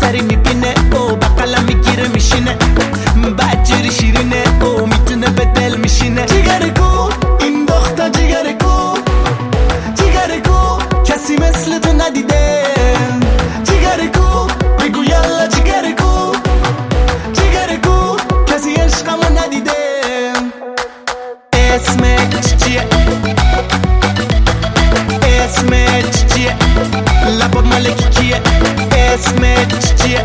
سری میبینه او بقلا میگیره میشینه بدجوری شیرینه او میتونه به دل میشینه جیگرگو این دختر جیگرگو جیگرگو کسی مثل تو ندیده جیگرگو بگو یالا جیگرگو جیگرگو کسی عشقمو ندیده اسمت چیه اسمت چیه لبا مالکی کیه اسمت چیه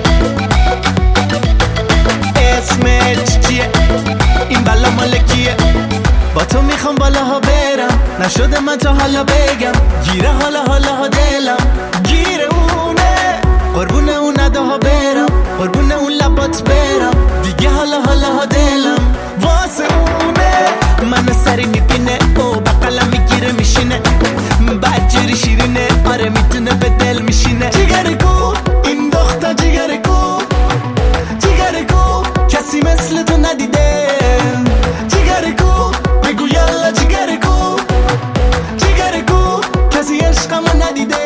اسمت چیه این بلا مالکیه با تو میخوام بالاها برم نشده من تا حالا بگم گیره حالا ها دلم گیره اونه قربون اون نداها برم قربون اون لبات برم دیگه حالا ها دلم واسه اونه منو سری میبینه او بقلم میگیره میشینه بدجوری شیرینه آره میتونه به دل میشینه جیگرگو این دختر جیگرگو جیگرگو کسی مثل تو ندیده جیگرگو بگو یالا جیگرگو جیگرگو کسی عشقمو ندیده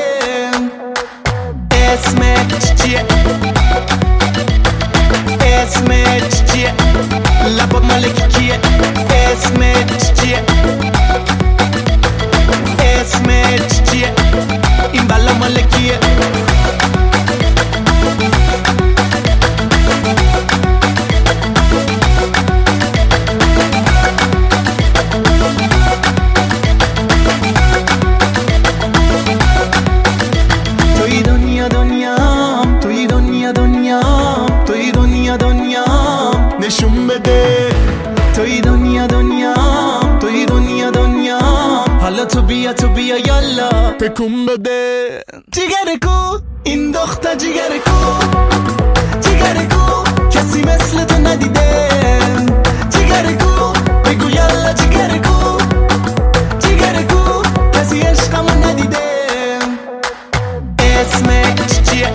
اسمت چیه اسمت چیه لبا مالکی کیه اسمت چیه اسمت چیه این بلا مالکیه توی دنیا دنیام توی دنیا دنیام توی دنیا دنیام نشون بده توی دنیا دنیام توی دنیا دنیام حالا تو بیا یالا تکون بده جیگرگو این دختر جیگرگو جیگرگو کسی مثل تو ندیده جیگرگو بگو یالا جیگرگو جیگرگو کسی عشقمو ندیده اسمت چیه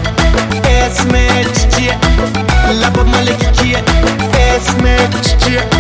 اسمت چیه لبا مالکی کیه اسمت چیه